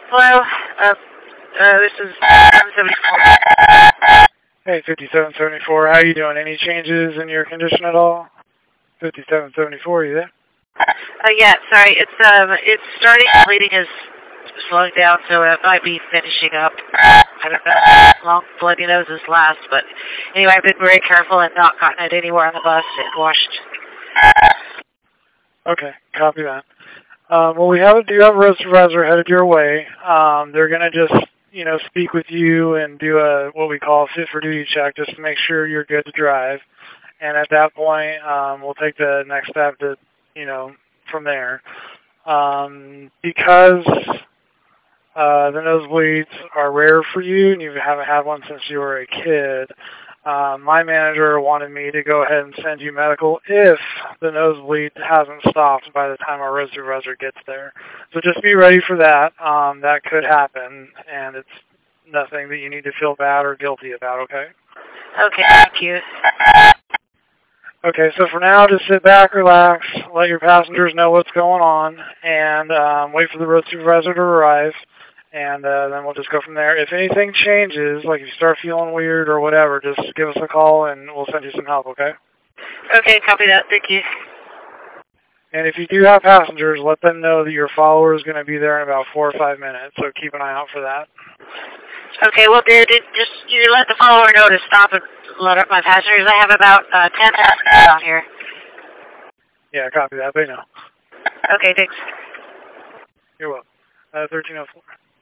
Hello. This is 774. Hey, 5774, how you doing? Any changes in your condition at all? 5774, you there? Yeah, sorry. It's starting. Bleeding is slowing down, so it might be finishing up. I don't know how long bloody noses last, but anyway, I've been very careful and not gotten it anywhere on the bus and washed. Okay, copy that. Well, we do have a road supervisor headed your way. They're going to just, speak with you and do what we call a fit for duty check just to make sure you're good to drive. And at that point, we'll take the next step to, from there. Because the nosebleeds are rare for you and you haven't had one since you were a kid, my manager wanted me to go ahead and send you medical if the nosebleed hasn't stopped by the time our road supervisor gets there. So just be ready for that. That could happen, and it's nothing that you need to feel bad or guilty about, okay? Okay, thank you. Okay, so for now, just sit back, relax, let your passengers know what's going on, and wait for the road supervisor to arrive. And then we'll just go from there. If anything changes, like if you start feeling weird or whatever, just give us a call and we'll send you some help, okay? Okay, copy that. Thank you. And if you do have passengers, let them know that your follower is going to be there in about 4 or 5 minutes, so keep an eye out for that. Okay, well, dude, just you let the follower know to stop and let up my passengers. I have about 10 passengers out here. Yeah, copy that. They know. Okay, thanks. You're welcome. 1304.